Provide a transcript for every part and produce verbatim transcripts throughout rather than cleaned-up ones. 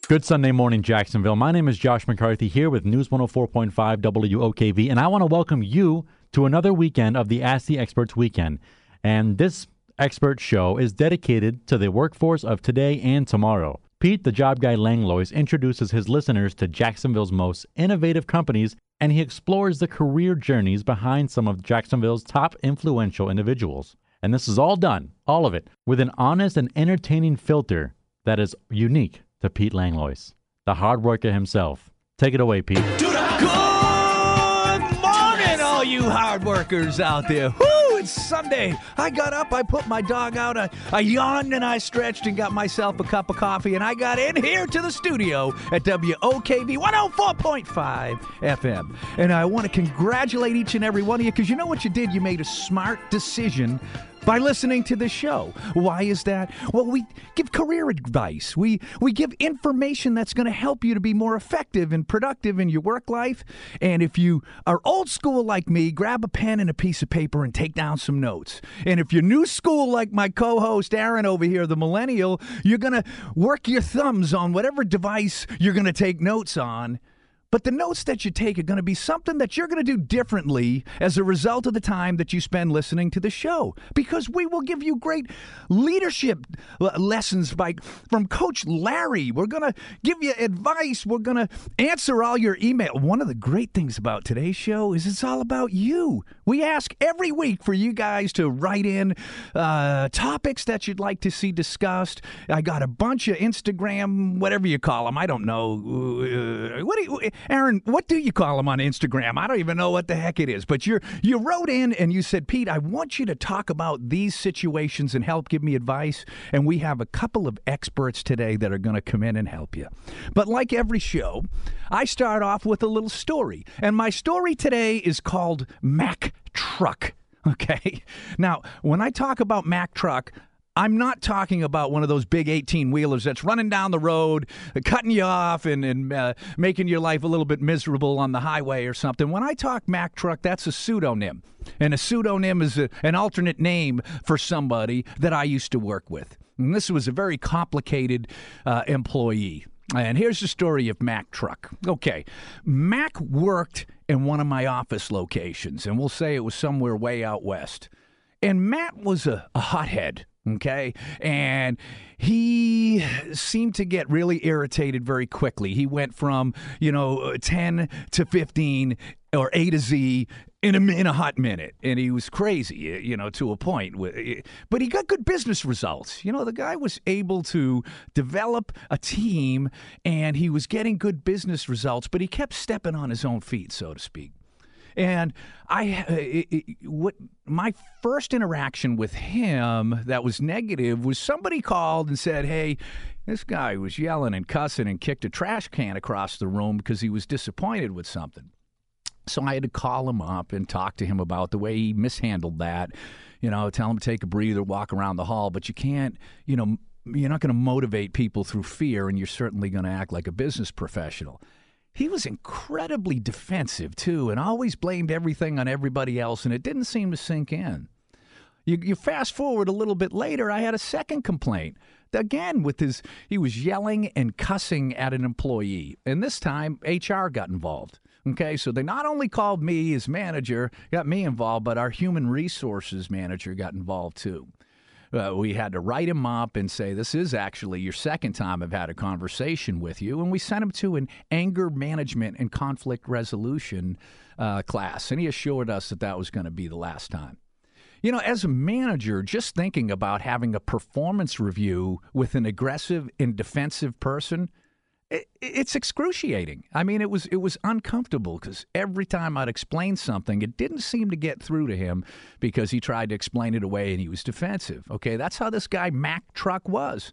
Good Sunday morning, Jacksonville. My name is Josh McCarthy here with News one oh four point five W O K V, and I want to welcome you to another weekend of the Ask the Experts weekend. And this expert show is dedicated to the workforce of today and tomorrow. Pete, the job guy Langlois, introduces his listeners to Jacksonville's most innovative companies, and he explores the career journeys behind some of Jacksonville's top influential individuals. And this is all done, all of it, with an honest and entertaining filter that is unique to Pete Langlois, the hard worker himself. Take it away, Pete. Good morning, all you hard workers out there. Woo, it's Sunday. I got up, I put my dog out, I, I yawned and I stretched and got myself a cup of coffee, and I got in here to the studio at W O K V one oh four point five F M. And I want to congratulate each and every one of you, because you know what you did? You made a smart decision by listening to the show. Why is that? Well, we give career advice. We we give information that's going to help you to be more effective and productive in your work life. And if you are old school like me, grab a pen and a piece of paper and take down some notes. And if you're new school like my co-host Aaron over here, the millennial, you're going to work your thumbs on whatever device you're going to take notes on. But the notes that you take are going to be something that you're going to do differently as a result of the time that you spend listening to the show. Because we will give you great leadership lessons by from Coach Larry. We're going to give you advice. We're going to answer all your email. One of the great things about today's show is it's all about you. We ask every week for you guys to write in uh, topics that you'd like to see discussed. I got a bunch of Instagram, whatever you call them. I don't know. Uh, what do you... Aaron, what do you call them on Instagram? I don't even know what the heck it is. But you you wrote in and you said, Pete, I want you to talk about these situations and help give me advice. And we have a couple of experts today that are going to come in and help you. But like every show, I start off with a little story. And my story today is called Mack Truck. Okay? Now, when I talk about Mack Truck, I'm not talking about one of those big eighteen-wheelers that's running down the road, cutting you off and, and uh, making your life a little bit miserable on the highway or something. When I talk Mack Truck, that's a pseudonym. And a pseudonym is a, an alternate name for somebody that I used to work with. And this was a very complicated uh, employee. And here's the story of Mack Truck. Okay, Mack worked in one of my office locations, and we'll say it was somewhere way out west. And Matt was a, a hothead. Okay, and he seemed to get really irritated very quickly. He went from, you know, ten to fifteen or A to Z in a, in a hot minute, and he was crazy, you know, to a point. But he got good business results. You know, the guy was able to develop a team, and he was getting good business results, but he kept stepping on his own feet, so to speak. And I, it, it, what my first interaction with him that was negative was somebody called and said, hey, this guy was yelling and cussing and kicked a trash can across the room because he was disappointed with something. So I had to call him up and talk to him about the way he mishandled that, you know, tell him to take a breather, walk around the hall, but you can't, you know, you're not going to motivate people through fear, and you're certainly going to act like a business professional. He was incredibly defensive, too, and always blamed everything on everybody else, and it didn't seem to sink in. You, you fast forward a little bit later, I had a second complaint. Again, with his, he was yelling and cussing at an employee, and this time H R got involved. Okay, so they not only called me as manager, got me involved, but our human resources manager got involved, too. Uh, we had to write him up and say, this is actually your second time I've had a conversation with you. And we sent him to an anger management and conflict resolution uh, class. And he assured us that that was going to be the last time. You know, as a manager, just thinking about having a performance review with an aggressive and defensive person, it, it's excruciating. I mean, it was it was uncomfortable because every time I'd explain something, it didn't seem to get through to him because he tried to explain it away and he was defensive. Okay, that's how this guy Mack Truck was.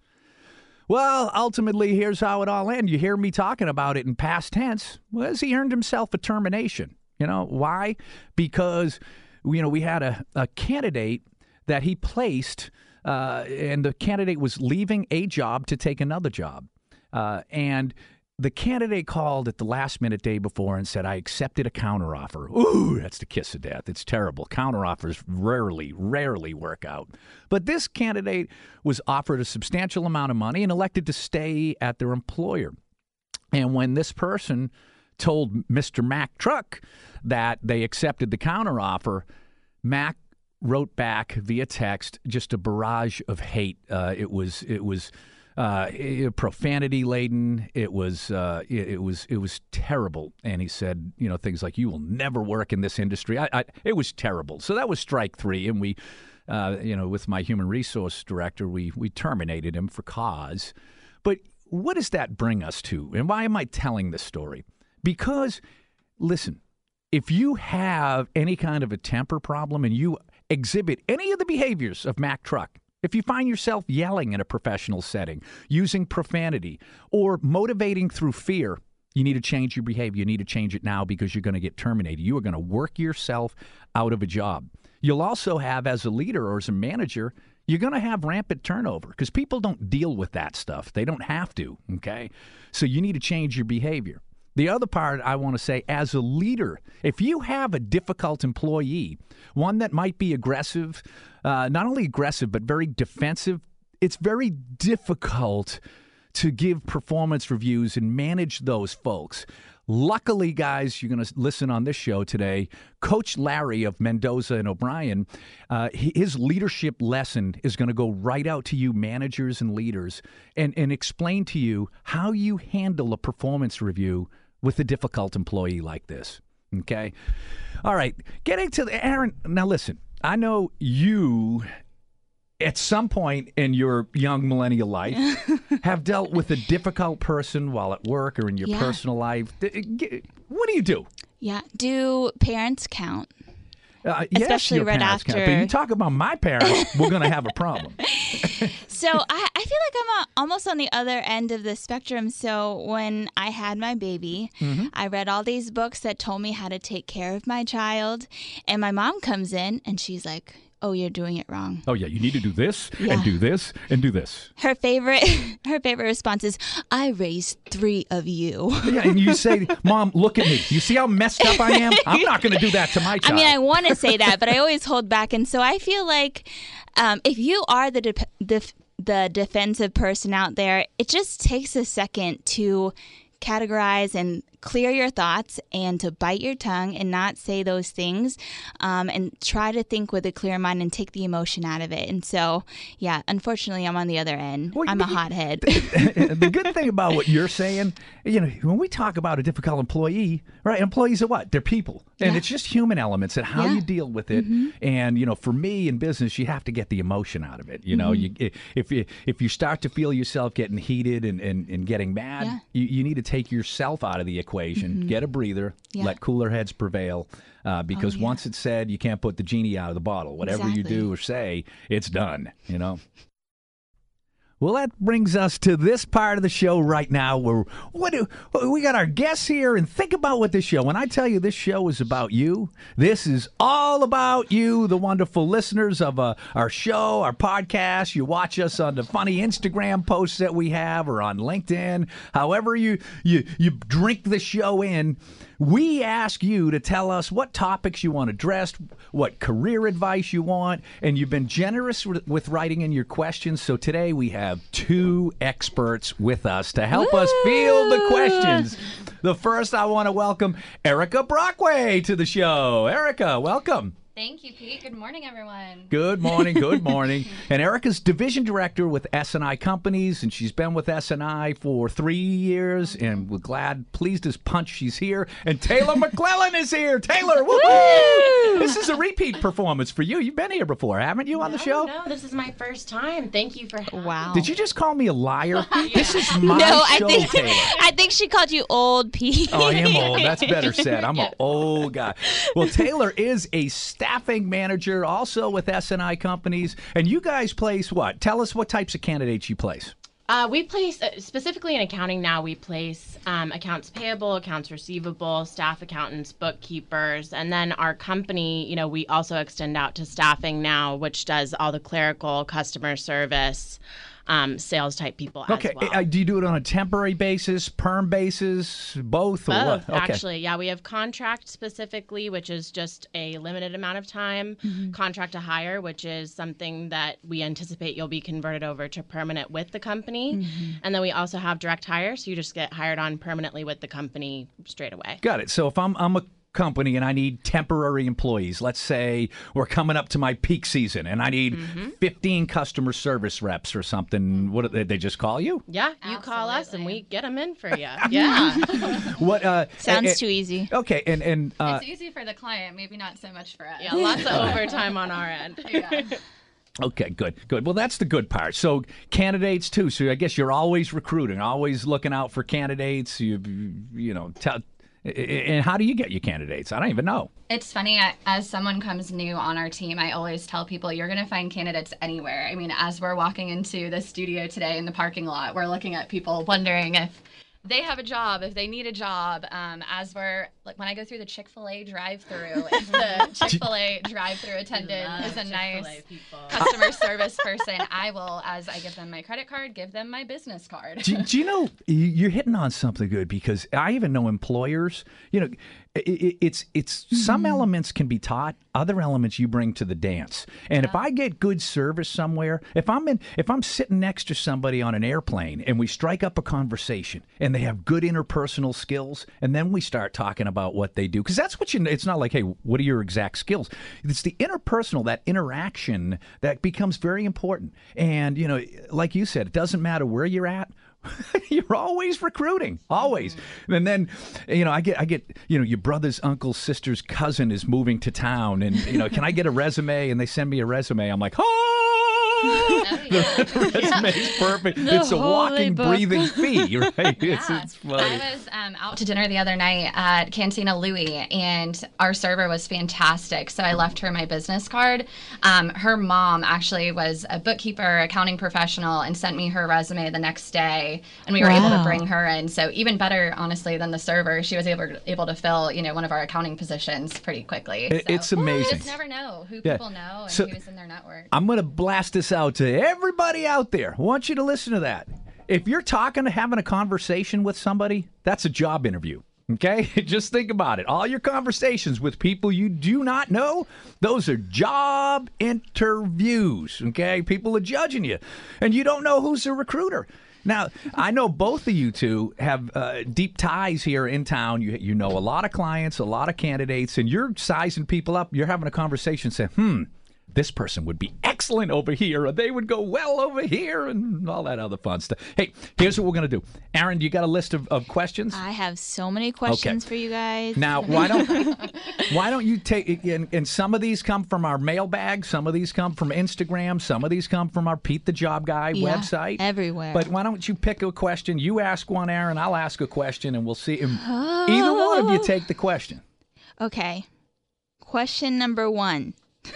Well, ultimately, here's how it all ended. You hear me talking about it in past tense. Well, he earned himself a termination. You know, why? Because, you know, we had a, a candidate that he placed, uh, and the candidate was leaving a job to take another job. Uh, and the candidate called at the last minute day before and said, I accepted a counteroffer. Ooh, that's the kiss of death. It's terrible. Counteroffers rarely, rarely work out. But this candidate was offered a substantial amount of money and elected to stay at their employer. And when this person told Mister Mack Truck that they accepted the counteroffer, Mack wrote back via text just a barrage of hate. Uh, it was it was uh, profanity laden. It was uh, it, it was it was terrible. And he said, you know, things like, "You will never work in this industry." I, I, it was terrible. So that was strike three, and we, uh, you know, with my human resource director, we we terminated him for cause. But what does that bring us to? And why am I telling this story? Because, listen, if you have any kind of a temper problem and you exhibit any of the behaviors of Mack Truck, if you find yourself yelling in a professional setting, using profanity, or motivating through fear, you need to change your behavior. You need to change it now because you're going to get terminated. You are going to work yourself out of a job. You'll also have, as a leader or as a manager, you're going to have rampant turnover because people don't deal with that stuff. They don't have to, okay? So you need to change your behavior. The other part I want to say, as a leader, if you have a difficult employee, one that might be aggressive, uh, not only aggressive, but very defensive, it's very difficult to give performance reviews and manage those folks. Luckily, guys, you're going to listen on this show today. Coach Larry of Mendoza and O'Brien, uh, his leadership lesson is going to go right out to you managers and leaders and, and explain to you how you handle a performance review with a difficult employee like this. Okay? All right. Getting to the, Aaron, now listen, I know you at some point in your young millennial life have dealt with a difficult person while at work or in your yeah. personal life. What do you do? Yeah. Do parents count? Uh, yes, Especially your right parents after. count. But you talk about my parents, we're going to have a problem. So I, I feel like I'm a, almost on the other end of the spectrum. So when I had my baby, mm-hmm. I read all these books that told me how to take care of my child. And my mom comes in and she's like, "Oh, you're doing it wrong. Oh, yeah, you need to do this yeah. and do this and do this." Her favorite her favorite response is, "I raised three of you." Yeah, and you say, "Mom, look at me. You see how messed up I am? I'm not going to do that to my child." I mean, I want to say that, but I always hold back. And so I feel like um, if you are the de- def- the defensive person out there, it just takes a second to categorize and clear your thoughts and to bite your tongue and not say those things um, and try to think with a clear mind and take the emotion out of it. And so, yeah, unfortunately, I'm on the other end. Well, I'm a hothead. The good thing about what you're saying, you know, when we talk about a difficult employee, right, employees are what? They're people. And yeah. it's just human elements and how yeah. you deal with it. Mm-hmm. And, you know, for me in business, you have to get the emotion out of it. You know, mm-hmm. you, if, you, if you start to feel yourself getting heated and, and, and getting mad, yeah. you, you need to take yourself out of the equation. Mm-hmm. Get a breather, yeah. let cooler heads prevail, uh, because oh, yeah. once it's said, you can't put the genie out of the bottle. Whatever exactly. you do or say, it's done, you know? Well, that brings us to this part of the show right now where what do, we got our guests here, and think about what this show, when I tell you this show is about you, this is all about you, the wonderful listeners of uh, our show, our podcast. You watch us on the funny Instagram posts that we have or on LinkedIn, however you, you, you drink the show in. We ask you to tell us what topics you want addressed, what career advice you want, and you've been generous with writing in your questions. So today we have two experts with us to help Woo! us field the questions. The first, I want to welcome Erica Brockway to the show. Erica, welcome. Thank you, Pete. Good morning, everyone. Good morning. Good morning. And Erica's division director with S and I Companies, and she's been with S and I for three years, and we're glad, pleased as punch, she's here. And Taylor McClellan is here. Taylor, woo-hoo! This is a repeat performance for you. You've been here before, haven't you, on no, the show? No, this is my first time. Thank you for having Wow. Did you just call me a liar? Yeah. This is my no, show, I think, Taylor. I think she called you old, Pete. Oh, I am old. That's better said. I'm yeah. an old guy. Well, Taylor is a staffing manager also with S and I Companies. And you guys place what? Tell us what types of candidates you place. Uh, we place, uh, specifically in accounting now, we place um, accounts payable, accounts receivable, staff accountants, bookkeepers, and then our company, you know, we also extend out to staffing now, which does all the clerical, customer service, um, sales type people Okay. as well. Uh, do you do it on a temporary basis, perm basis, both? Or Both, what? Okay. actually. Yeah, we have contract specifically, which is just a limited amount of time. Mm-hmm. Contract to hire, which is something that we anticipate you'll be converted over to permanent with the company. Mm-hmm. And then we also have direct hire, so you just get hired on permanently with the company straight away. Got it. So if I'm I'm a company and I need temporary employees, let's say we're coming up to my peak season and I need Mm-hmm. fifteen customer service reps or something, what they, they just call you? Yeah, you call us and Absolutely. we get them in for you. Yeah. What uh Sounds eh, eh, too easy. Okay, and and uh It's easy for the client, maybe not so much for us. yeah, lots of overtime on our end. Yeah. okay, good. Good. Well, that's the good part. So candidates too. So I guess you're always recruiting, always looking out for candidates. You you know, tell and how do you get your candidates? I don't even know. It's funny, I- as someone comes new on our team, I always tell people you're going to find candidates anywhere. I mean, as we're walking into the studio today in the parking lot, we're looking at people wondering if they have a job, if they need a job. Um, as we're, like, when I go through the Chick-fil-A drive-through, if the Chick-fil-A drive-through attendant is a nice customer service person, I will, as I give them my credit card, give them my business card. do, do you know you- you're hitting on something good because I even know employers. You know, it, it, it's it's some elements can be taught, other elements you bring to the dance. And if I get good service somewhere, if I'm in, if I'm sitting next to somebody on an airplane and we strike up a conversation and they have good interpersonal skills, and then we start talking about what they do, because that's what you. It's not like, hey, what are your exact skills? It's the interpersonal, that interaction that becomes very important. And you know, like you said, it doesn't matter where you're at. You're always recruiting, always. And then, you know, I get, I get, you know, your brother's uncle's sister's cousin is moving to town, and you know, can I get a resume? And they send me a resume. I'm like, oh, the resume's perfect. The It's a holy walking, book. breathing fee, right? It's, Yeah. it's funny. I was um, out to dinner the other night at Cantina Louie, and our server was fantastic. So I left her my business card. Um, her mom actually was a bookkeeper, accounting professional, and sent me her resume the next day, and we were able Wow. to bring her in. So even better, honestly, than the server, she was able able to fill, you know, one of our accounting positions pretty quickly. It- So it's amazing. You just never know who Yeah. people know and So- who's in their network. I'm going to blast this out to everybody out there. I want you to listen to that. If you're talking, having a conversation with somebody, that's a job interview. Okay? Just think about it. All your conversations with people you do not know, those are job interviews. Okay? People are judging you, and you don't know who's a recruiter. Now, I know both of you two have uh, deep ties here in town. You you know a lot of clients, a lot of candidates, and you're sizing people up. You're having a conversation saying, hmm, this person would be excellent over here, or they would go well over here, and all that other fun stuff. Hey, here's what we're going to do. Aaron, you got a list of, of questions? I have so many questions for you guys. Now, why don't why don't you take and, and some of these come from our mailbag, some of these come from Instagram, some of these come from our Pete the Job Guy Yeah, website. everywhere. But why don't you pick a question? You ask one, Aaron. I'll ask a question, and we'll see. And either one of you take the question. Okay. Question number one.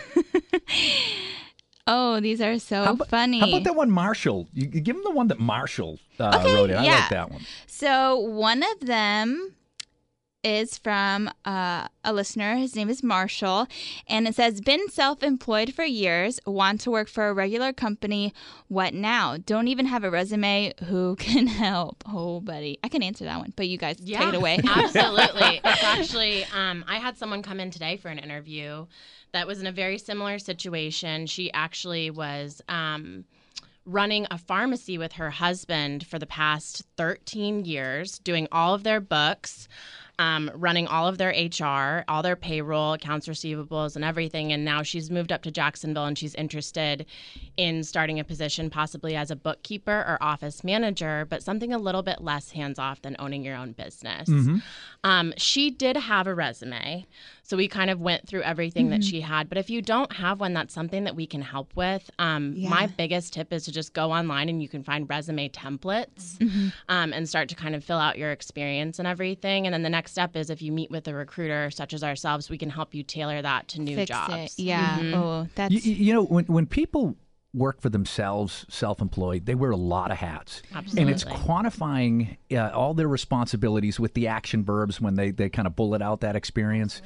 Oh, these are so How about, funny. How about that one, Marshall? You, you give him the one that Marshall uh, Okay, wrote it. I yeah. like that one. So one of them is from uh, a listener. His name is Marshall, and it says, "Been self-employed for years. Want to work for a regular company. What now? Don't even have a resume. Who can help?" Oh, buddy, I can answer that one, but you guys take it away. Absolutely. It's actually, um, I had someone come in today for an interview that was in a very similar situation. She actually was um, running a pharmacy with her husband for the past thirteen years, doing all of their books, um, running all of their H R, all their payroll, accounts receivables, and everything. And now she's moved up to Jacksonville, and she's interested in starting a position possibly as a bookkeeper or office manager, but something a little bit less hands-off than owning your own business. Um, she did have a resume, so we kind of went through everything Mm-hmm. that she had. But if you don't have one, that's something that we can help with. Um, Yeah. My biggest tip is to just go online and you can find resume templates Mm-hmm. um, and start to kind of fill out your experience and everything. And then the next step is if you meet with a recruiter such as ourselves, we can help you tailor that to new Fix jobs. it. Yeah. Oh, that's You, you know, when when people work for themselves, self-employed, they wear a lot of hats. Absolutely. And it's quantifying uh, all their responsibilities with the action verbs when they, they kind of bullet out that experience.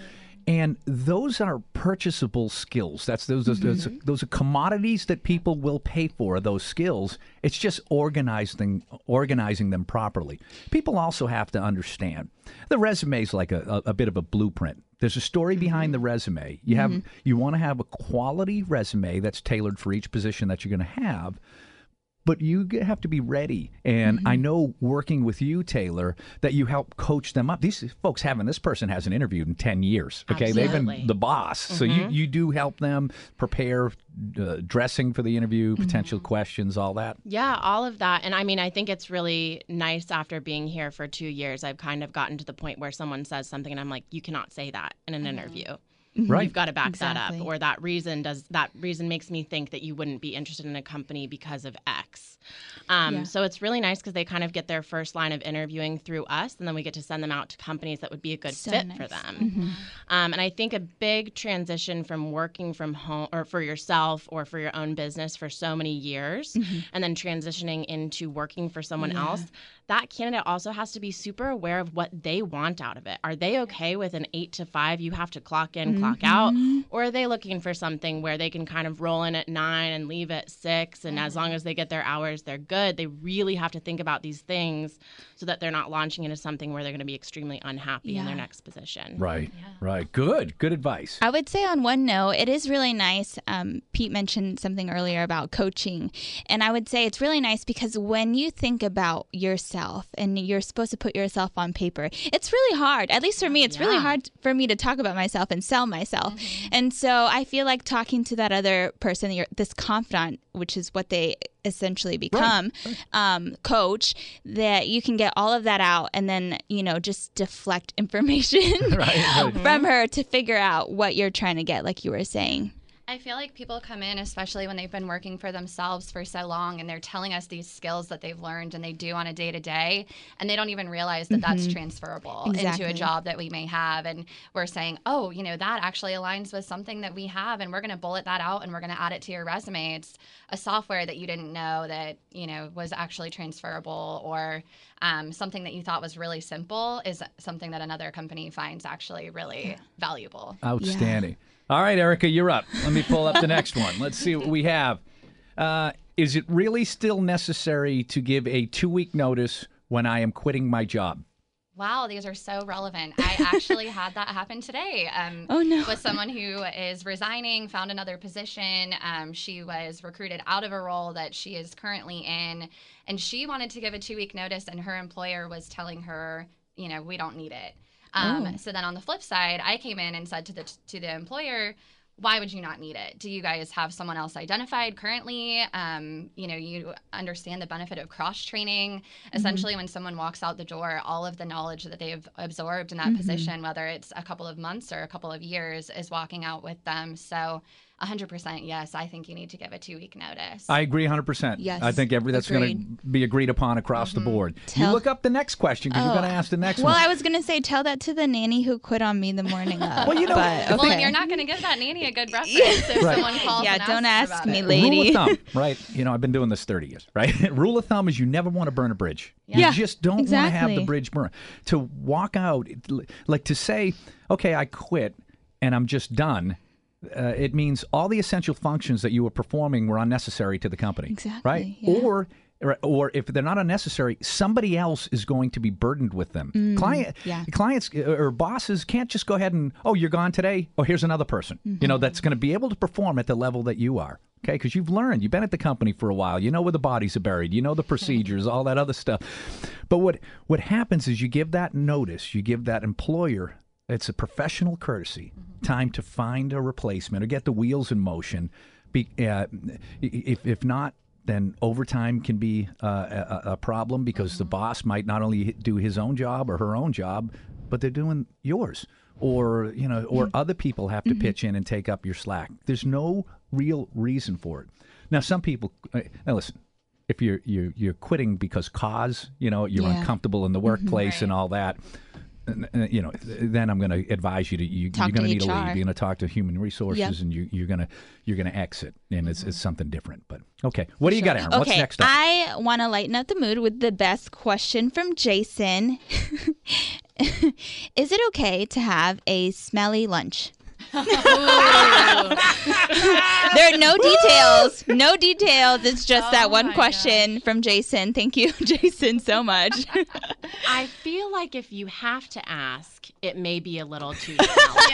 And those are purchasable skills. That's those those, those, those are commodities that people will pay for. Those skills. It's just organizing organizing them properly. People also have to understand the resume is like a, a, a bit of a blueprint. There's a story behind the resume. You have you want to have a quality resume that's tailored for each position that you're going to have. But you have to be ready. And mm-hmm. I know working with you, Taylor, that you help coach them up. These folks haven't, this person hasn't interviewed in ten years. Okay. Absolutely. They've been the boss. Mm-hmm. So you, you do help them prepare uh, dressing for the interview, potential mm-hmm. questions, all that. Yeah, all of that. And I mean, I think it's really nice after being here for two years. I've kind of gotten to the point where someone says something and I'm like, you cannot say that in an mm-hmm. interview. Right. You've got to back Exactly. that up, or that reason does that reason makes me think that you wouldn't be interested in a company because of X. Um, Yeah. So it's really nice because they kind of get their first line of interviewing through us, and then we get to send them out to companies that would be a good So fit nice. for them. Mm-hmm. Um, and I think a big transition from working from home or for yourself or for your own business for so many years, Mm-hmm. and then transitioning into working for someone Yeah. else, that candidate also has to be super aware of what they want out of it. Are they okay with an eight to five, you have to clock in, clock Mm-hmm. out? Or are they looking for something where they can kind of roll in at nine and leave at six, and as long as they get their hours, they're good? They really have to think about these things so that they're not launching into something where they're going to be extremely unhappy in their Yeah. next position. Right. Right. Good. Good advice. I would say on one note, it is really nice. Um, Pete mentioned something earlier about coaching. And I would say it's really nice because when you think about yourself and you're supposed to put yourself on paper, it's really hard. At least for me, it's really Yeah. hard for me to talk about myself and sell myself. And so I feel like talking to that other person, your, this confidant, which is what they essentially become, um, coach, that you can get all of that out and then, you know, just deflect information Right, right. from her to figure out what you're trying to get, like you were saying. I feel like people come in, especially when they've been working for themselves for so long, and they're telling us these skills that they've learned and they do on a day to day, and they don't even realize that that's transferable Exactly. into a job that we may have. And we're saying, oh, you know, that actually aligns with something that we have, and we're going to bullet that out and we're going to add it to your resume. It's a software that you didn't know that, you know, was actually transferable, or um, something that you thought was really simple is something that another company finds actually really valuable. Outstanding. All right, Erica, you're up. Let me pull up the next one. Let's see what we have. Uh, is it really still necessary to give a two-week notice when I am quitting my job? Wow, these are so relevant. I actually had that happen today. Um, Oh, no. With someone who is resigning, found another position. Um, she was recruited out of a role that she is currently in, and she wanted to give a two-week notice, and her employer was telling her, you know, we don't need it. Um, Oh. So then on the flip side, I came in and said to the to the employer, why would you not need it? Do you guys have someone else identified currently? Um, you know, you understand the benefit of cross-training. Essentially, when someone walks out the door, all of the knowledge that they've absorbed in that position, whether it's a couple of months or a couple of years, is walking out with them. So one hundred percent yes, I think you need to give a two-week notice. I agree one hundred percent. Yes, I think every that's going agreed. to be agreed upon across the board. you Tell- look up the next question because you're Oh. going to ask the next Well, one. I was going to say, tell that to the nanny who quit on me the morning of. Well, you know, but, the Well, okay. and you're not going to give that nanny a good reference if Right. someone calls Yeah, and don't asks ask about me, it. lady. Rule of thumb, right? You know, I've been doing this thirty years, right? Rule of thumb is you never want to burn a bridge. Yeah, you just don't want to have the exactly. bridge burn. To walk out, like to say, okay, I quit and I'm just done. Uh, it means all the essential functions that you were performing were unnecessary to the company. Exactly, Right? yeah. Or or if they're not unnecessary, somebody else is going to be burdened with them. Client, yeah. Clients uh, or bosses can't just go ahead and, oh, you're gone today? Oh, here's another person, you know, that's going to be able to perform at the level that you are. Okay, because you've learned, you've been at the company for a while, you know where the bodies are buried, you know the procedures, all that other stuff. But what what happens is you give that notice, you give that employer, it's a professional courtesy, time to find a replacement or get the wheels in motion. Be, uh, if if not, then overtime can be uh, a, a problem because the boss might not only do his own job or her own job, but they're doing yours. Or, you know, or other people have to pitch in and take up your slack. There's no real reason for it. Now, some people, uh, now listen, if you're, you're, you're quitting because cause, you know, you're Yeah. uncomfortable in the workplace and Right. all that, uh, you know, then I'm going to advise you to, you, Talk you're going to need to H R. leave. You're going to talk to human resources Yep. and you, you're going to, you're going to exit and it's, it's something different. But okay. What do you got, Aaron? What's Okay, next up? I want to lighten up the mood with the best question from Jason. Is it okay to have a smelly lunch? There are no details. No details. It's just Oh that one my question from Jason. Thank you, Jason, so much. I feel like if you have to ask, it may be a little too smelly.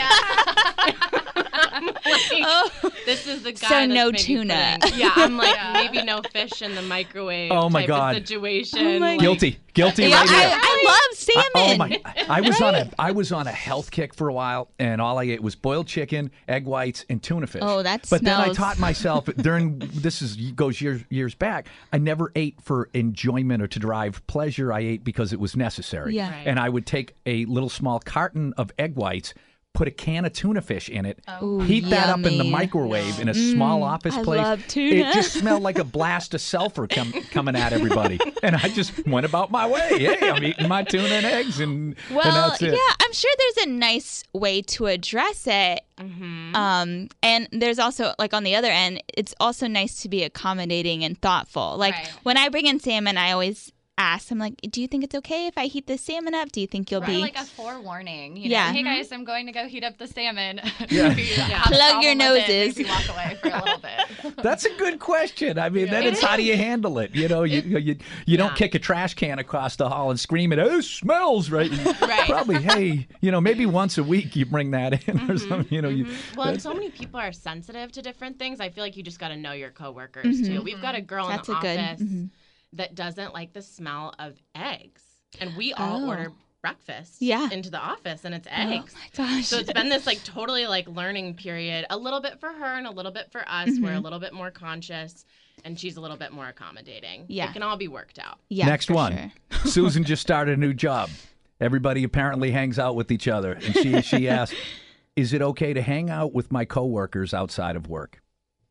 Like, Oh. this is the guy So that's no maybe tuna. putting- yeah, I'm like, Yeah. maybe no fish in the microwave Oh, my type God. of situation. Oh, my like- Guilty. Guilty Yeah, right here. I, I love salmon. I, oh my! I was on a I was on a health kick for a while, and all I ate was boiled chicken, egg whites, and tuna fish. Oh, that But then I smells- taught myself during this is goes years years back. I never ate for enjoyment or to derive pleasure. I ate because it was necessary. Yeah. Right. And I would take a little small carton of egg whites, put a can of tuna fish in it, Ooh, heat that up in the yummy. microwave in a small office I place. love tuna. It just smelled like a blast of sulfur com- coming at everybody, and I just went about my way. Hey, I'm eating my tuna and eggs, and, Well, and that's it. yeah, I'm sure there's a nice way to address it. Mhm. Um, and there's also, like, on the other end, it's also nice to be accommodating and thoughtful. Like, Right. when I bring in salmon, I always ask, I'm like, do you think it's okay if I heat the salmon up? Do you think you'll Or be... like a forewarning. You know, Yeah. hey guys, I'm going to go heat up the salmon. Yeah. Maybe you have a Plug your problem with it, noses. maybe walk away for a little bit. That's a good question. I mean, then Yeah. it's how do you handle it? You know, you you, you don't Yeah. kick a trash can across the hall and scream it, oh, it smells, right? And Right. Probably, hey, you know, maybe once a week you bring that in or something. You know, you. Well, and so many people are sensitive to different things. I feel like you just got to know your coworkers too. We've got a girl That's in a the good- office mhm. that doesn't like the smell of eggs, and we all Oh. order breakfast Yeah. into the office, and it's Oh, eggs. my gosh. So it's been this like totally like learning period, a little bit for her and a little bit for us. We're a little bit more conscious, and she's a little bit more accommodating. Yeah. It can all be worked out. yeah, Next for one. sure. Susan just started a new job. Everybody apparently hangs out with each other, and she she asked, "Is it okay to hang out with my coworkers outside of work?"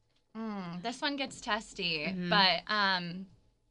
Mm, this one gets testy, Mm-hmm. but um,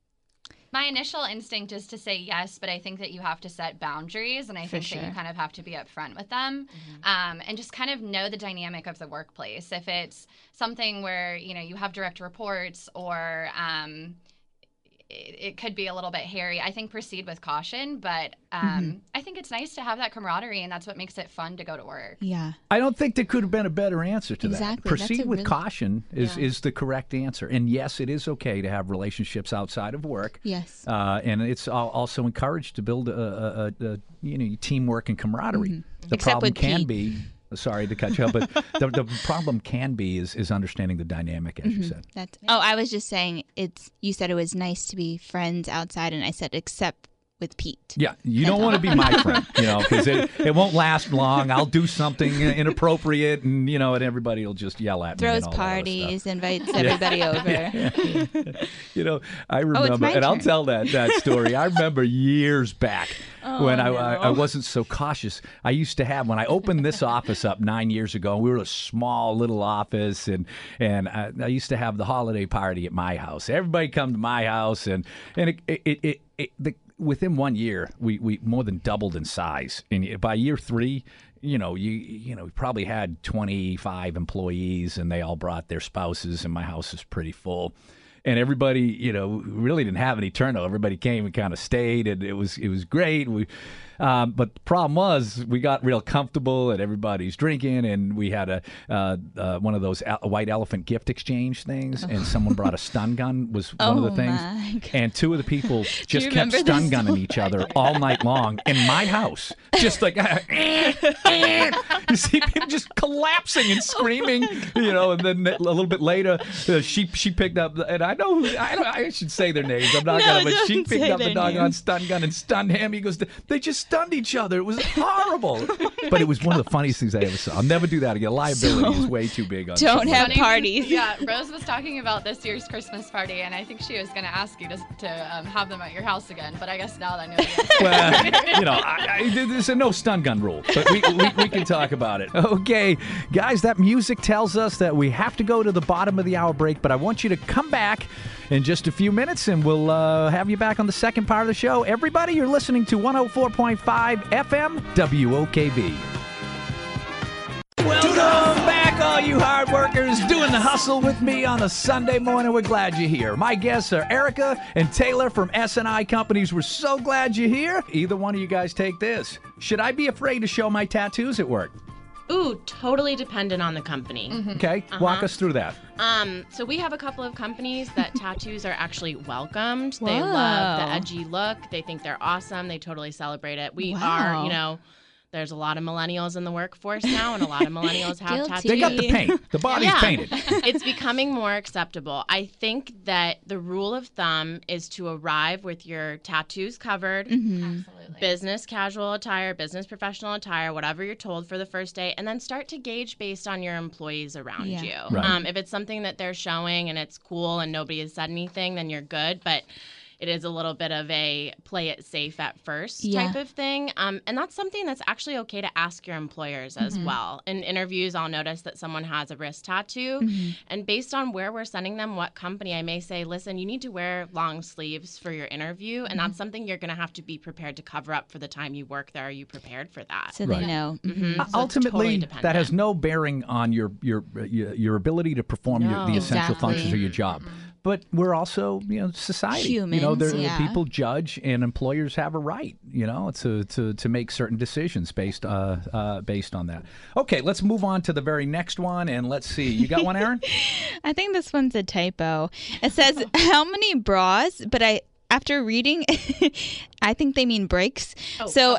my initial instinct is to say yes, but I think that you have to set boundaries, and I think that sure. you kind of have to be upfront with them, um, and just kind of know the dynamic of the workplace. If it's something where you know you have direct reports, or um, it, it could be a little bit hairy, I think proceed with caution. But um, I think it's nice to have that camaraderie, and that's what makes it fun to go to work. Yeah. I don't think there could have been a better answer to Exactly. that. That's Proceed a with really- caution is, Yeah. is the correct answer. And yes, it is okay to have relationships outside of work. Yes. Uh, and it's al- also encouraged to build a, a, a, a you know teamwork and camaraderie. The Mm-hmm. Except problem with can Pete. be, sorry to cut you off, but the, the problem can be is, is understanding the dynamic, as you Mm-hmm. said. That's. Oh, I was just saying it's. You said it was nice to be friends outside, and I said except with Pete. Yeah, you don't want to be my friend, you know, because it, it won't last long. I'll do something inappropriate, and you know, and everybody will just yell at me. Throws and all that other stuff. parties, invites everybody over. You know, I it's remember, my and I'll turn. tell that that story. I remember years back when I, Oh, no. I I wasn't so cautious. I used to have when I opened this office up nine years ago. We were a small little office, and and I, I used to have the holiday party at my house. Everybody come to my house, and and it it it, it, it the. Within one year, we, we more than doubled in size. And by year three, you know, you you know, we probably had twenty-five employees, and they all brought their spouses, and my house is pretty full. And everybody, you know, really didn't have any turnover. Everybody came and kind of stayed, and it was it was great. We, um, but the problem was we got real comfortable, and everybody's drinking, and we had a uh, uh, one of those el- white elephant gift exchange things, and someone brought a stun gun was one of Oh, the things, my God. and two of the people just you kept remember this stun gunning each other all night long in my house, just like you see people just collapsing and screaming, you know. And then a little bit later, uh, she she picked up, and I know who, I don't, I should say their names. I'm not No, gonna, but she don't picked say up the their doggone names. stun gun and stunned him. He goes, they just stunned each other. It was horrible, but it was one of the funniest things I ever saw. I'll never do that again. Liability So, is way too big on. Don't something have like that. parties. Yeah, Rose was talking about this year's Christmas party, and I think she was going to ask you to, to um, have them at your house again. But I guess now that I know the answer. Well, you know, I, I, there's a no stun gun rule, but we, we, we can talk about it. Okay, guys, that music tells us that we have to go to the bottom of the hour break, but I want you to come back in just a few minutes, and we'll uh, have you back on the second part of the show. Everybody, you're listening to one oh four point five F M W O K V. Welcome back on all you hard workers doing the hustle with me on a Sunday morning. We're glad you're here. My guests are Erica and Taylor from S and I Companies. We're so glad you're here. Either one of you guys take this. Should I be afraid to show my tattoos at work? Ooh, totally dependent on the company. Mm-hmm. Okay, uh-huh. Walk us through that. Um, so we have a couple of companies that tattoos are actually welcomed. They Whoa. love the edgy look. They think they're awesome. They totally celebrate it. We Wow. are, you know, there's a lot of millennials in the workforce now, and a lot of millennials have Guilty. tattoos. They got the paint. The body's Yeah. painted. It's becoming more acceptable. I think that the rule of thumb is to arrive with your tattoos covered, Mm-hmm. Absolutely. business casual attire, business professional attire, whatever you're told for the first day, and then start to gauge based on your employees around Yeah. you. Right. Um, if it's something that they're showing and it's cool and nobody has said anything, then you're good. But it is a little bit of a play it safe at first Yeah. type of thing. Um, and that's something that's actually okay to ask your employers as Mm-hmm. well. In interviews, I'll notice that someone has a wrist tattoo. Mm-hmm. And based on where we're sending them, what company, I may say, listen, you need to wear long sleeves for your interview. And Mm-hmm. that's something you're going to have to be prepared to cover up for the time you work there. Are you prepared for that? So Right. they know. Mhm. Mhm. So it's Ultimately, totally that has dependent. no bearing on your your your, your ability to perform your, the No. essential Exactly. functions of your job. But we're also, you know, society. you know, Humans, there, yeah. people judge, and employers have a right, you know, to to, to make certain decisions based uh, uh, based on that. Okay, let's move on to the very next one, and let's see. You got one, Aaron? I think this one's a typo. It says how many bras, but I after reading, I think they mean breaks. so,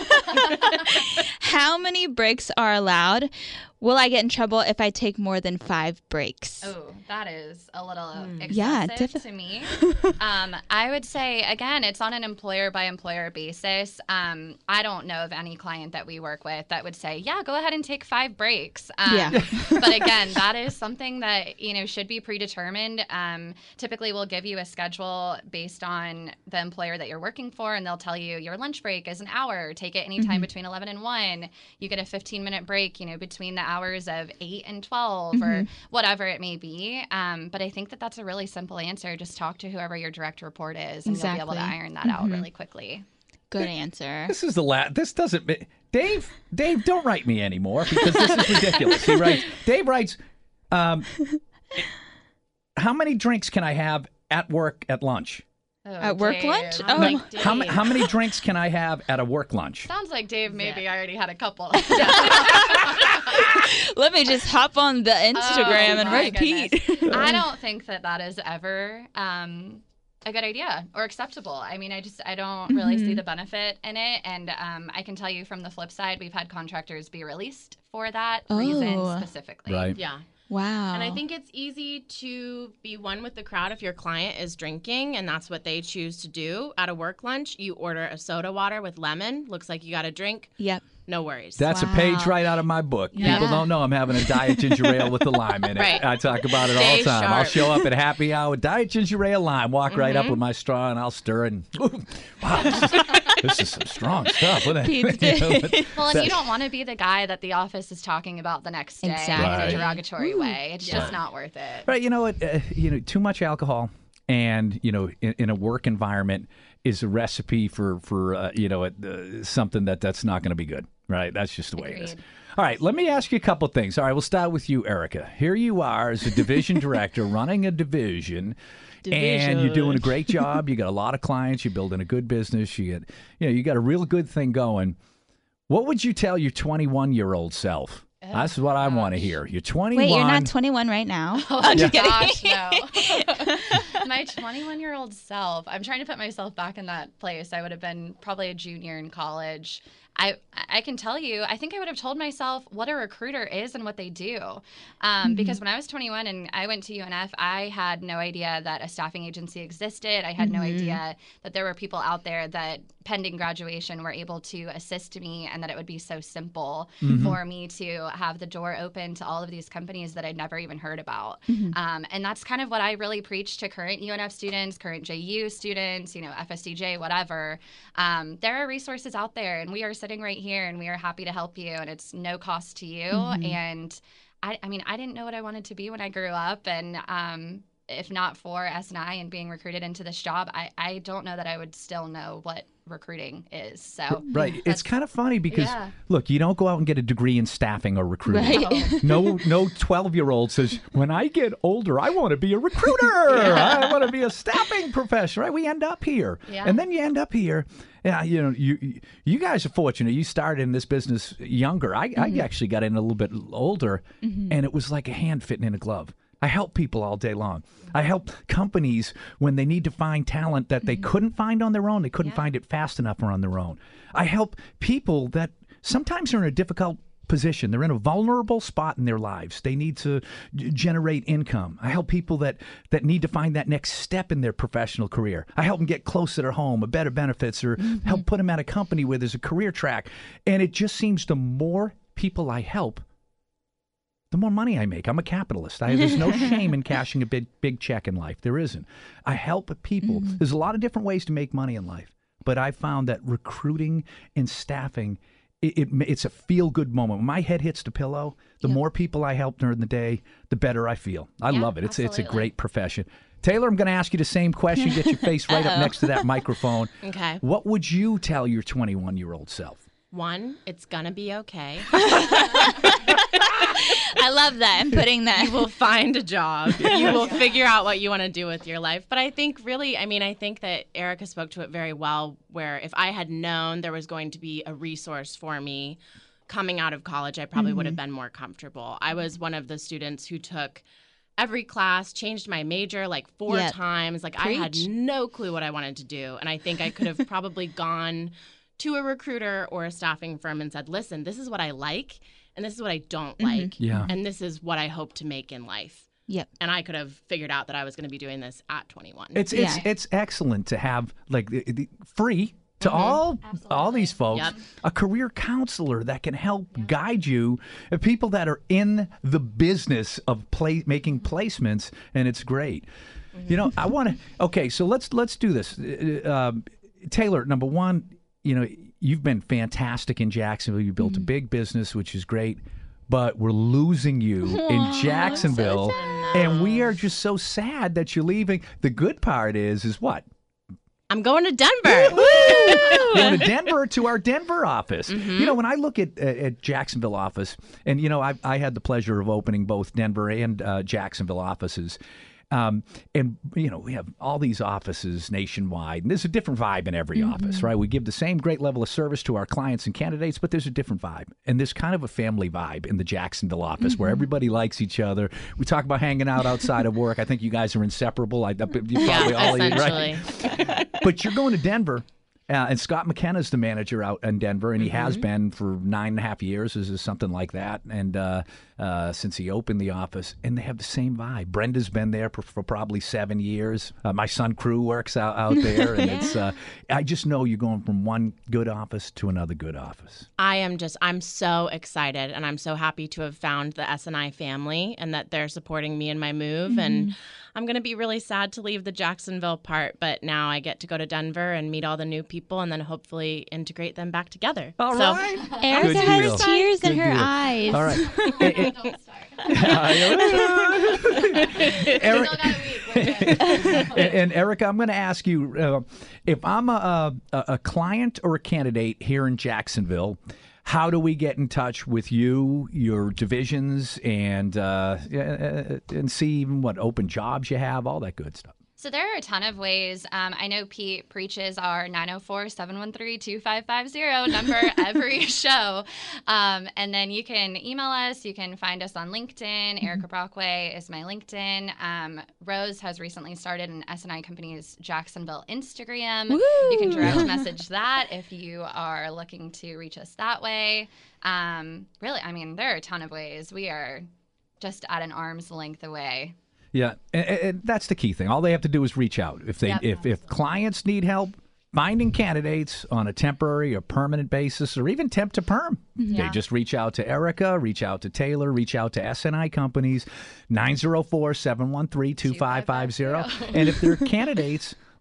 how many breaks are allowed? Will I get in trouble if I take more than five breaks? Oh, that is a little excessive Yeah, defi- to me. um, I would say, again, it's on an employer by employer basis. Um, I don't know of any client that we work with that would say, yeah, go ahead and take five breaks. Um, Yeah. but again, that is something that, you know, should be predetermined. Um, typically, we'll give you a schedule based on the employer that you're working for, and they'll tell you your lunch break is an hour. Take it anytime Mm-hmm. between eleven and one. You get a fifteen minute break, you know, between the hours of eight and twelve Mm-hmm. or whatever it may be. Um, but I think that that's a really simple answer. Just talk to whoever your direct report is, and you'll be able to Exactly. iron that out really quickly. Good answer. This is the last. This doesn't. ma- Dave, Dave, don't write me anymore because this is ridiculous. He writes. Dave writes. Um, how many drinks can I have at work at lunch? Oh, At work Dave. lunch? I'm Oh. like, How, ma- Dave. how many drinks can I have at a work lunch? Sounds like Dave maybe already had a couple. Let me just hop on the Instagram Oh, and my repeat. goodness. I don't think that that is ever um, a good idea or acceptable. I mean, I just I don't really Mm-hmm. see the benefit in it, and um, I can tell you from the flip side, we've had contractors be released for that reason Oh. specifically. Right. Yeah. Wow. And I think it's easy to be one with the crowd if your client is drinking and that's what they choose to do. At a work lunch, you order a soda water with lemon. Looks like you got a drink. Yep. No worries. That's a Wow. page right out of my book. Yeah. People don't know I'm having a diet ginger ale with the lime in it. Right. I talk about it all Stay the time. I'll sharp. show up at happy hour, diet ginger ale lime, walk right Mm-hmm. up with my straw, and I'll stir it. And, ooh, wow, this is, this is some strong stuff. Isn't it? Pizza. You know, but- Well, and you don't want to be the guy that the office is talking about the next day Exactly. in Right. a derogatory way. It's just not worth it. Right, you know what? Uh, you know, too much alcohol, and you know, in, in a work environment, is a recipe for for uh, you know uh, something that that's not going to be good. Right, that's just the way it is. Agreed. All right, let me ask you a couple things. All right, we'll start with you, Erica. Here you are as a division director running a division. And you're doing a great job. You got a lot of clients. You're building a good business. You get, you know, you got a real good thing going. What would you tell your twenty-one-year-old self? That's what I want to hear. You're twenty-one. Wait, you're not twenty-one right now. Oh, just kidding. gosh, no. My twenty-one-year-old self, I'm trying to put myself back in that place. I would have been probably a junior in college. I I can tell you, I think I would have told myself what a recruiter is and what they do. Um, Mm-hmm. Because when I was twenty-one and I went to U N F, I had no idea that a staffing agency existed. I had Mm-hmm. no idea that there were people out there that, pending graduation, were able to assist me, and that it would be so simple Mm-hmm. for me to have the door open to all of these companies that I'd never even heard about. Mm-hmm. Um, and that's kind of what I really preach to current U N F students, current J U students, you know, F S D J, whatever. Um, there are resources out there, and we are sitting right here, and we are happy to help you, and it's no cost to you. Mm-hmm. And I, I mean, I didn't know what I wanted to be when I grew up, and um, if not for S and I and being recruited into this job, I, I don't know that I would still know what recruiting is. So right, it's kind of funny because yeah. look, you don't go out and get a degree in staffing or recruiting. Right. No, no twelve-year-old says, "When I get older, I want to be a recruiter. I want to be a staffing professional." Right? We end up here, Yeah. and then you end up here. Yeah, you know, you you guys are fortunate. You started in this business younger. I, Mm-hmm. I actually got in a little bit older, Mm-hmm. and it was like a hand fitting in a glove. I help people all day long. I help companies when they need to find talent that they Mm-hmm. couldn't find on their own. They couldn't find it fast enough or on their own. I help people that sometimes are in a difficult position. They're in a vulnerable spot in their lives. They need to g- generate income. I help people that, that need to find that next step in their professional career. I help them get closer to home, a better benefits, or help put them at a company where there's a career track. And it just seems the more people I help, the more money I make. I'm a capitalist. I, there's no shame in cashing a big big check in life. There isn't. I help people. There's a lot of different ways to make money in life, but I found that recruiting and staffing, it, it it's a feel good moment. When my head hits the pillow, the more people I help during the day, the better I feel. I Yeah, love it. It's it's a absolutely. great profession. Taylor, I'm going to ask you the same question. Get your face right up next to that microphone. Okay. What would you tell your twenty-one year old self? One, it's gonna be okay. I love that. I'm putting that. You will find a job. You will figure out what you want to do with your life. But I think really, I mean, I think that Erica spoke to it very well, where if I had known there was going to be a resource for me coming out of college, I probably would have been more comfortable. I was one of the students who took every class, changed my major like four Yep. times. Like I had Preach. no clue what I wanted to do. And I think I could have probably gone to a recruiter or a staffing firm and said, listen, this is what I like and this is what I don't like. Yeah. And this is what I hope to make in life. Yep. And I could have figured out that I was going to be doing this at twenty-one. It's it's Yeah. it's excellent to have like the, the, free to all all these folks Yep. a career counselor that can help guide you. uh, People that are in the business of play making placements, and it's great. You know, I want to. Okay, so let's let's do this. Uh, um, Taylor, number one, you know, you've been fantastic in Jacksonville. You built a big business, which is great. But we're losing you in Jacksonville, and we are just so sad that you're leaving. The good part is, is what? I'm going to Denver. Going to Denver to our Denver office. You know, when I look at, at, at Jacksonville office, and you know, I, I had the pleasure of opening both Denver and uh, Jacksonville offices. Um, and, you know, we have all these offices nationwide, and there's a different vibe in every office, right? We give the same great level of service to our clients and candidates, but there's a different vibe. And there's kind of a family vibe in the Jacksonville office where everybody likes each other. We talk about hanging out outside of work. I think you guys are inseparable. I, you probably Yeah, all of you, right? essentially. But you're going to Denver, uh, and Scott McKenna's the manager out in Denver, and he has been for nine and a half years, is something like that, and uh, uh, since he opened the office, and they have the same vibe. Brenda's been there for, for probably seven years. Uh, my son Crew works out, out there, and it's. Uh, I just know you're going from one good office to another good office. I am just, I'm so excited and I'm so happy to have found the S and I family and that they're supporting me in my move. And I'm going to be really sad to leave the Jacksonville part, but now I get to go to Denver and meet all the new people and then hopefully integrate them back together. All so, right. Erica Good has deal. tears in Good her deal. eyes. All right. And- and- Don't start. Eric, Still got a week. We're good. and, and Erica, I'm going to ask you uh, if I'm a, a, a client or a candidate here in Jacksonville, how do we get in touch with you, your divisions, and uh, and see even what open jobs you have, all that good stuff? So there are a ton of ways. Um, I know Pete preaches our nine oh four, seven one three, two five five zero number every show. Um, and then you can email us. You can find us on LinkedIn. Erica Brockway is my LinkedIn. Um, Rose has recently started an S and I Company's Jacksonville Instagram. You can direct message that if you are looking to reach us that way. Um, really, I mean, there are a ton of ways. We are just at an arm's length away. Yeah, and, and that's the key thing. All they have to do is reach out. If they, Yep. if, if clients need help finding candidates on a temporary or permanent basis, or even temp to perm, they Yeah. just reach out to Erica, reach out to Taylor, reach out to S and I Companies, nine oh four, seven one three, two five five zero. And if they're candidates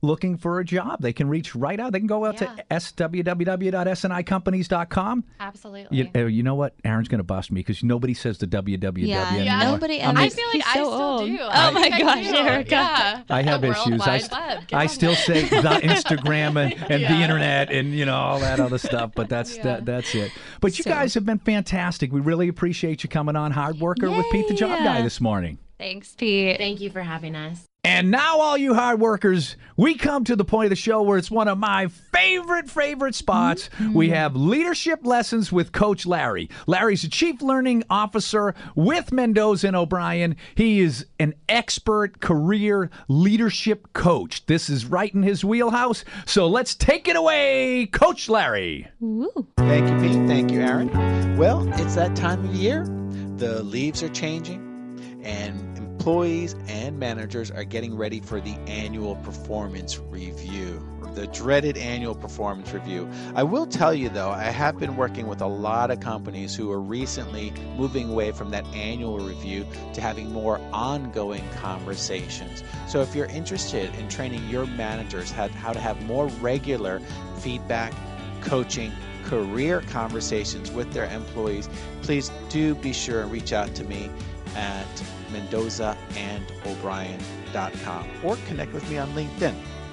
looking for a job, they can reach right out. They can go out Yeah. to s w w w dot s n i companies dot com. Absolutely. You, uh, you know what? Aaron's going to bust me because nobody says the W W W Yeah, anymore. nobody I ever. mean, I feel like He's I so still old. do. Oh I my think I gosh, do. Erica. Yeah. I have The issues. World I, Wide st- Web. Get I on still it. say the Instagram and, and the Yeah. internet and you know all that other stuff, but that's Yeah. that, that's it. But you So- guys have been fantastic. We really appreciate you coming on Hard Worker with Pete the Job Yeah. Guy this morning. Thanks, Pete. Thank you for having us. And now, all you hard workers, we come to the point of the show where it's one of my favorite, favorite spots. We have leadership lessons with Coach Larry. Larry's a chief learning officer with Mendoza and O'Brien. He is an expert career leadership coach. This is right in his wheelhouse. So let's take it away, Coach Larry. Woo. Thank you, Pete. Thank you, Aaron. Well, it's that time of year. The leaves are changing, and employees and managers are getting ready for the annual performance review, or the dreaded annual performance review. I will tell you, though, I have been working with a lot of companies who are recently moving away from that annual review to having more ongoing conversations. So if you're interested in training your managers how, how to have more regular feedback, coaching, career conversations with their employees, please do be sure and reach out to me at mendoza and o'brien dot com or connect with me on LinkedIn.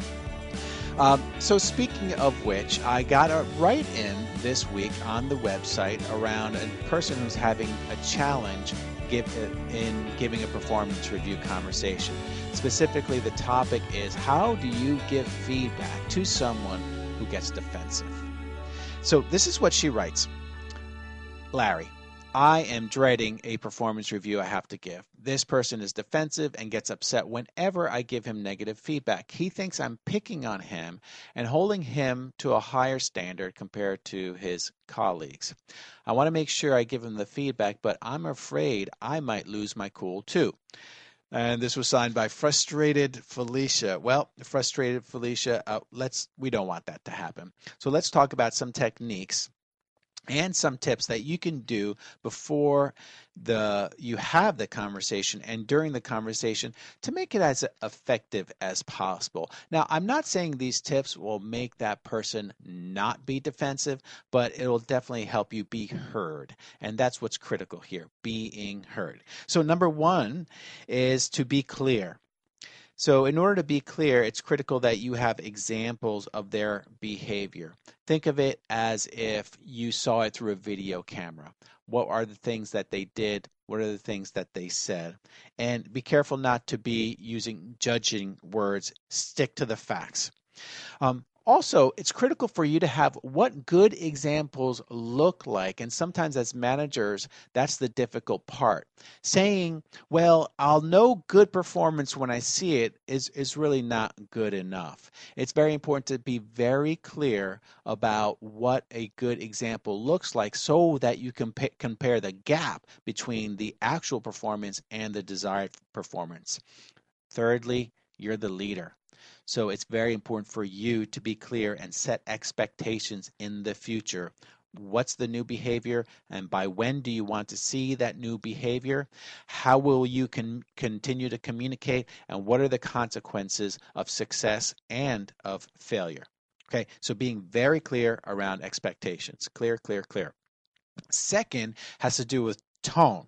Um, so speaking of which, I got a write-in this week on the website around a person who's having a challenge give, in giving a performance review conversation. Specifically, the topic is, how do you give feedback to someone who gets defensive? So this is what she writes. Larry, I am dreading a performance review I have to give. This person is defensive and gets upset whenever I give him negative feedback. He thinks I'm picking on him and holding him to a higher standard compared to his colleagues. I want to make sure I give him the feedback, but I'm afraid I might lose my cool too. And this was signed by Frustrated Felicia. Well, Frustrated Felicia, uh, let's we don't want that to happen. So let's talk about some techniques and some tips that you can do before the you have the conversation and during the conversation to make it as effective as possible. Now, I'm not saying these tips will make that person not be defensive, but it will definitely help you be heard. And that's what's critical here, being heard. So number one is to be clear. So in order to be clear, it's critical that you have examples of their behavior. Think of it as if you saw it through a video camera. What are the things that they did? What are the things that they said? And be careful not to be using judging words. Stick to the facts. Um, Also, it's critical for you to have what good examples look like. And sometimes as managers, that's the difficult part. Saying, well, I'll know good performance when I see it is, is really not good enough. It's very important to be very clear about what a good example looks like so that you can p- compare the gap between the actual performance and the desired performance. Thirdly, you're the leader. So it's very important for you to be clear and set expectations in the future. What's the new behavior, and by when do you want to see that new behavior? How will you con- continue to communicate, and what are the consequences of success and of failure? Okay, so being very clear around expectations. Clear, clear, clear. Second has to do with tone.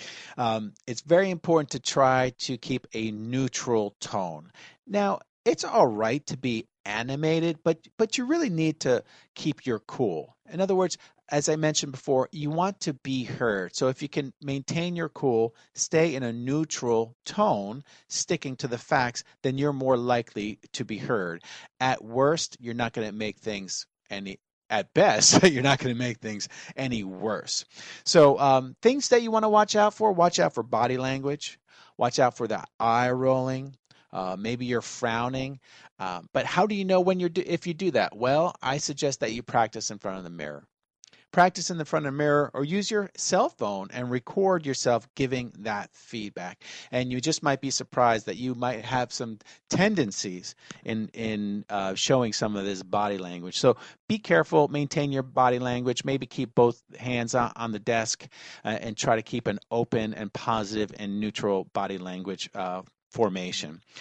Um, it's very important to try to keep a neutral tone. Now, it's all right to be animated, but but you really need to keep your cool. In other words, as I mentioned before, you want to be heard. So if you can maintain your cool, stay in a neutral tone, sticking to the facts, then you're more likely to be heard. At worst, you're not going to make things any At best, you're not going to make things any worse. So um, things that you want to watch out for, watch out for body language, watch out for the eye rolling, uh, maybe you're frowning. Um, but how do you know when you're do- if you do that? Well, I suggest that you practice in front of the mirror. Practice in the front of the mirror or use your cell phone and record yourself giving that feedback. And you just might be surprised that you might have some tendencies in, in uh, showing some of this body language. So be careful, maintain your body language, maybe keep both hands on, on the desk uh, and try to keep an open and positive and neutral body language uh, formation.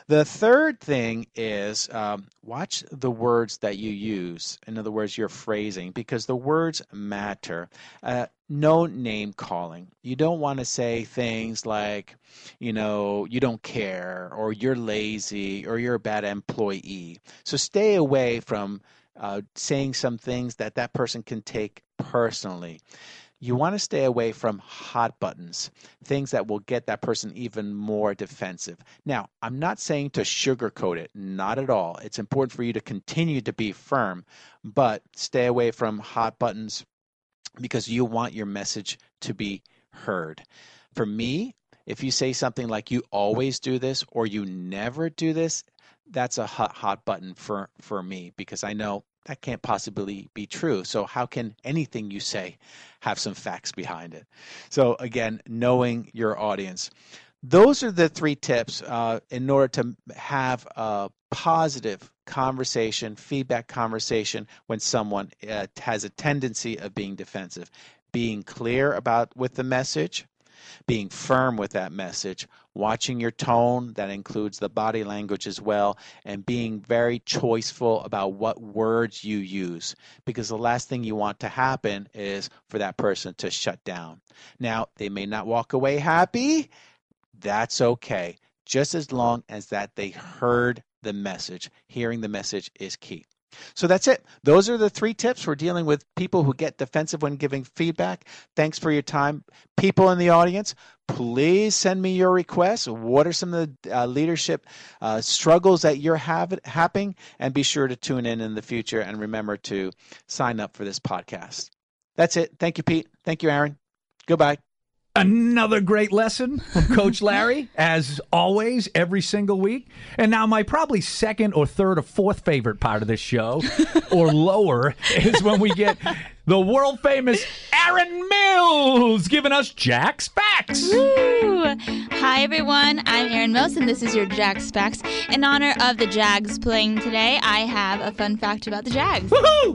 The third thing is um, watch the words that you use. In other words, your phrasing, because the words matter. Uh, no name calling. You don't want to say things like, you know, you don't care, or you're lazy, or you're a bad employee. So stay away from uh, saying some things that that person can take personally. You want to stay away from hot buttons, things that will get that person even more defensive. Now, I'm not saying to sugarcoat it, not at all. It's important for you to continue to be firm, but stay away from hot buttons because you want your message to be heard. For me, if you say something like you always do this or you never do this, that's a hot, hot button for, for me because I know that can't possibly be true. So how can anything you say have some facts behind it? So again, knowing your audience. Those are the three tips uh, in order to have a positive conversation, feedback conversation when someone uh, has a tendency of being defensive. Being clear about with the message, being firm with that message, watching your tone, that includes the body language as well, and being very choiceful about what words you use, because the last thing you want to happen is for that person to shut down. Now, they may not walk away happy. That's okay, just as long as that they heard the message. Hearing the message is key. So that's it. Those are the three tips for dealing with people who get defensive when giving feedback. Thanks for your time. People in the audience, please send me your requests. What are some of the uh, leadership uh, struggles that you're have, having? And be sure to tune in in the future. And remember to sign up for this podcast. That's it. Thank you, Pete. Thank you, Aaron. Goodbye. Another great lesson from Coach Larry, as always, every single week. And now my probably second or third or fourth favorite part of this show, or lower, is when we get the world-famous Aaron Mills giving us Jack's Facts. Woo! Hi, everyone. I'm Aaron Mills, and this is your Jack's Facts. In honor of the Jags playing today, I have a fun fact about the Jags.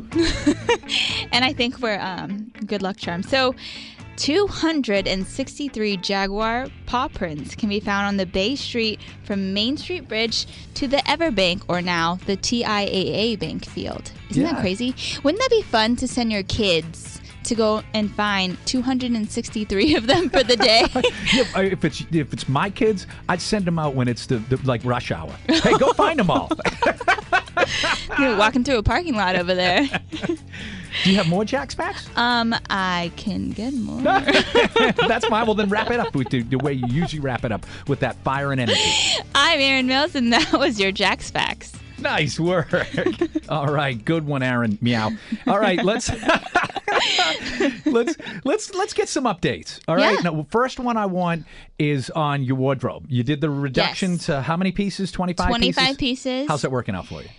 Woohoo! And I think we're um, good luck charm. So, two hundred sixty-three Jaguar paw prints can be found on the Bay Street from Main Street Bridge to the Everbank, or now the T I A A Bank field. Isn't Yeah. that crazy? Wouldn't that be fun to send your kids to go and find two hundred sixty-three of them for the day? Yeah, if it's if it's my kids, I'd send them out when it's the, the like rush hour. Hey, go find them all. You're walking through a parking lot over there. Do you have more Jack's Facts? Um, I can get more. That's fine. Well, then wrap it up with the, the way you usually wrap it up, with that fire and energy. I'm Aaron Mills, and that was your Jack's Facts. Nice work. All right, good one, Aaron. Meow. All right, let's let's let's let's get some updates. All right. Yeah. Now, first one I want is on your wardrobe. You did the reduction Yes. to how many pieces? twenty-five. twenty-five pieces? pieces. How's that working out for you?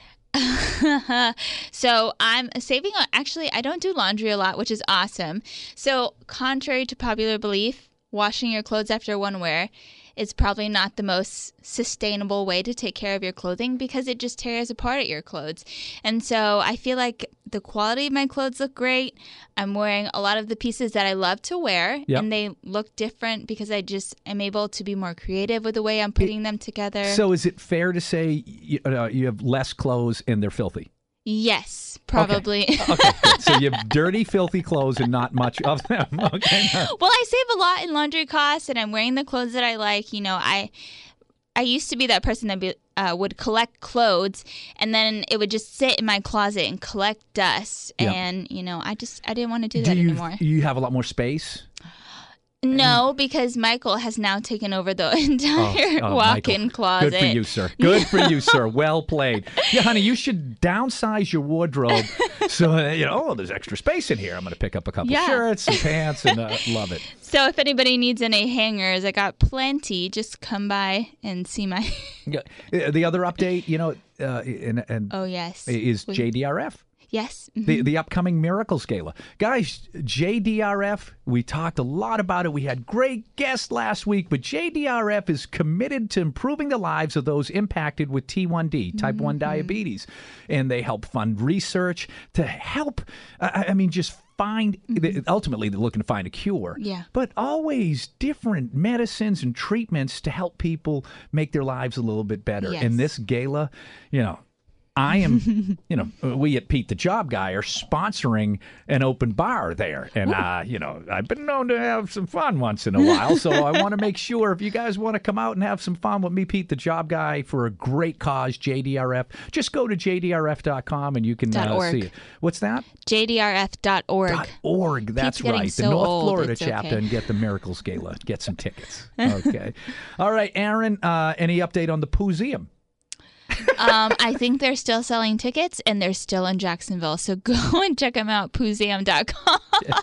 So I'm saving on, actually, I don't do laundry a lot, which is awesome. So contrary to popular belief, washing your clothes after one wear is probably not the most sustainable way to take care of your clothing, because it just tears apart at your clothes. And so I feel like the quality of my clothes look great. I'm wearing a lot of the pieces that I love to wear, Yep. and they look different because I just am able to be more creative with the way I'm putting them together. So is it fair to say you, uh, you have less clothes and they're filthy? Yes, probably. Okay, good. So you have dirty, filthy clothes and not much of them. Okay. Well, I save a lot in laundry costs, and I'm wearing the clothes that I like. You know, I I used to be that person that be, uh, would collect clothes, and then it would just sit in my closet and collect dust. Yeah. And you know, I just I didn't want to do, Do that you anymore. you have a lot more space? No, because Michael has now taken over the entire oh, walk-in Michael. closet. Good for you, sir. Good for you, sir. Well played. Yeah, honey, you should downsize your wardrobe so uh, you know. Oh, there's extra space in here. I'm going to pick up a couple Yeah. shirts and pants, and uh, love it. So if anybody needs any hangers, I got plenty. Just come by and see my. Yeah. Uh, The other update, you know, uh, and, and Oh yes. is Was- J D R F. Yes. Mm-hmm. The the upcoming Miracles Gala. Guys, J D R F, we talked a lot about it. We had great guests last week, but J D R F is committed to improving the lives of those impacted with T one D, type mm-hmm. one diabetes. And they help fund research to help, uh, I mean, just find, mm-hmm. ultimately they're looking to find a cure, yeah. but always different medicines and treatments to help people make their lives a little bit better. Yes. And this gala, you know, I am, you know, we at Pete the Job Guy are sponsoring an open bar there. And, uh, you know, I've been known to have some fun once in a while. So I want to make sure if you guys want to come out and have some fun with me, Pete the Job Guy, for a great cause, J D R F, just go to J D R F dot com and you can uh, see it. What's that? J D R F dot org. .org, that's Pete's right. So the North old, Florida it's chapter, okay. and get the Miracles Gala. Get some tickets. Okay. All right, Aaron, uh, any update on the Pooseum? um, I think they're still selling tickets, and they're still in Jacksonville. So go and check them out, pooseum dot com.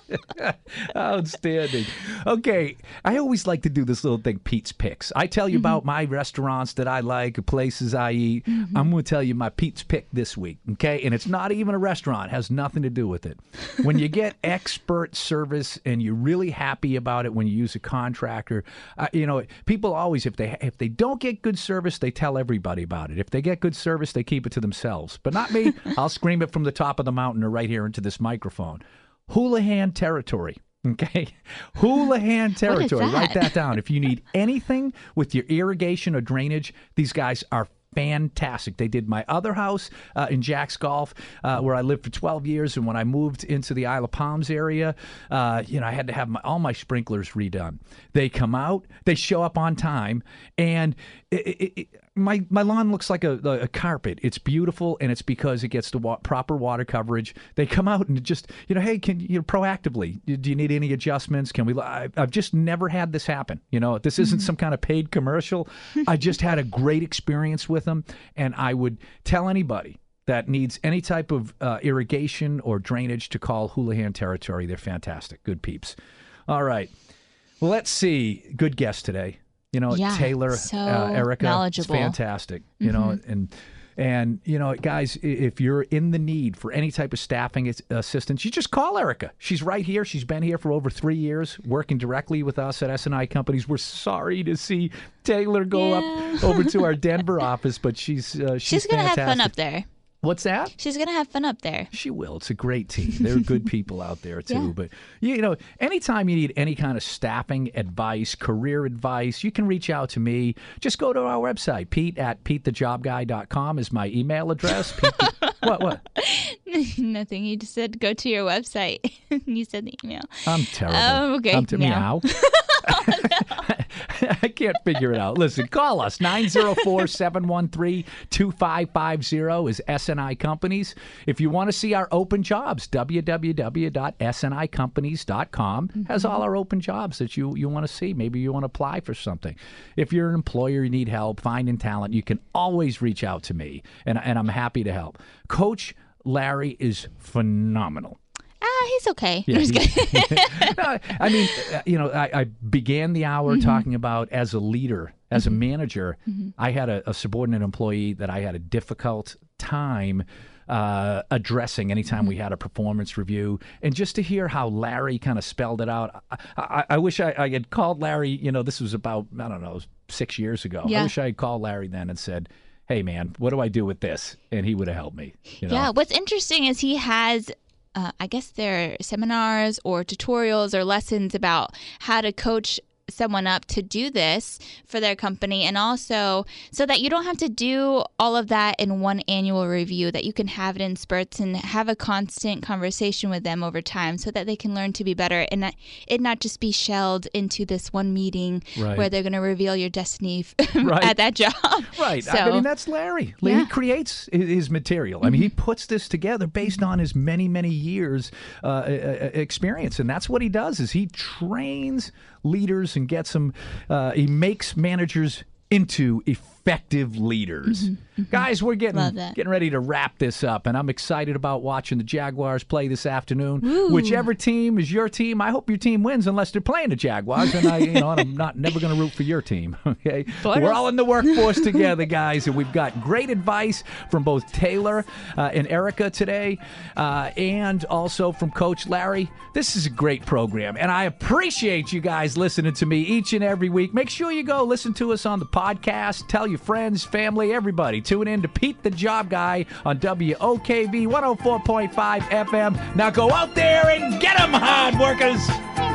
Outstanding. Okay, I always like to do this little thing, Pete's Picks. I tell you mm-hmm. about my restaurants that I like, places I eat. Mm-hmm. I'm going to tell you my Pete's Pick this week, okay? And it's not even a restaurant. It has nothing to do with it. When you get expert service and you're really happy about it when you use a contractor, uh, you know, people always, if they if they don't get good service, they tell everybody about it. If they get good service, they keep it to themselves. But not me. I'll scream it from the top of the mountain or right here into this microphone. Houlihan territory. Okay. Houlihan territory. What is that? Write that down. If you need anything with your irrigation or drainage, these guys are fantastic. They did my other house uh, in Jack's Golf, uh, where I lived for twelve years. And when I moved into the Isle of Palms area, uh, you know, I had to have my, all my sprinklers redone. They come out, they show up on time, and it, it, it, my my lawn looks like a, a carpet. It's beautiful, and it's because it gets the wa- proper water coverage. They come out and just, you know, hey, can you know, proactively, do you need any adjustments? Can we? I, I've just never had this happen. You know, this isn't some kind of paid commercial. I just had a great experience with them, and I would tell anybody that needs any type of uh, irrigation or drainage to call Houlihan Territory. They're fantastic. Good peeps. All right. Well, let's see. Good guest today. You know, yeah, Taylor, so uh, Erica, knowledgeable. It's fantastic. You Mm-hmm. know, and and you know, guys, if you're in the need for any type of staffing assistance, you just call Erica. She's right here. She's been here for over three years, working directly with us at S and I Companies. We're sorry to see Taylor go yeah. up over to our Denver office, but she's uh, she's, she's gonna fantastic. have fun up there. What's that? She's going to have fun up there. She will. It's a great team. They're good people out there, too. Yeah. But, you know, anytime you need any kind of staffing advice, career advice, you can reach out to me. Just go to our website. Pete at pete the job guy dot com is my email address. Pete the, what, what? Nothing. You just said go to your website. You said the email. I'm terrible. Oh, okay. I'm to No. meow. I can't figure it out. Listen, call us. nine oh four, seven one three, two five five zero is S and I Companies. If you want to see our open jobs, w w w dot s n i companies dot com has all our open jobs that you, you want to see. Maybe you want to apply for something. If you're an employer, you need help finding talent, you can always reach out to me, and, and I'm happy to help. Coach Larry is phenomenal. Ah, he's okay. Yeah, I'm just he- kidding. No, I mean, uh, you know, I, I began the hour Mm-hmm. talking about as a leader, as a manager, I had a, a subordinate employee that I had a difficult time uh, addressing anytime Mm-hmm. we had a performance review. And just to hear how Larry kind of spelled it out, I, I, I wish I, I had called Larry, you know, this was about, I don't know, six years ago. I Yeah. wish I had called Larry then and said, hey, man, what do I do with this? And he would have helped me. You know? Yeah, what's interesting is he has, uh, I guess they're seminars or tutorials or lessons about how to coach someone up to do this for their company, and also so that you don't have to do all of that in one annual review, that you can have it in spurts and have a constant conversation with them over time so that they can learn to be better and not, it not just be shelled into this one meeting Right. where they're going to reveal your destiny Right. at that job. Right. So, I mean, that's Larry. He Yeah. Mm-hmm. creates his his material. I mean, he puts this together based on his many, many years uh, uh, experience. And that's what he does is he trains leaders and gets them, uh, he makes managers into effective leaders. Guys, we're getting Love that. getting ready to wrap this up, and I'm excited about watching the Jaguars play this afternoon. Whichever team is your team, I hope your team wins unless they're playing the Jaguars, and I, you know, and I'm not never going to root for your team. Okay, we're all in the workforce together, guys, and we've got great advice from both Taylor uh, and Erica today, uh, and also from Coach Larry. This is a great program, and I appreciate you guys listening to me each and every week. Make sure you go listen to us on the podcast. Tell your friends, family, everybody. Tune in to Pete the Job Guy on W O K V one oh four point five F M. Now go out there and get them, hard workers!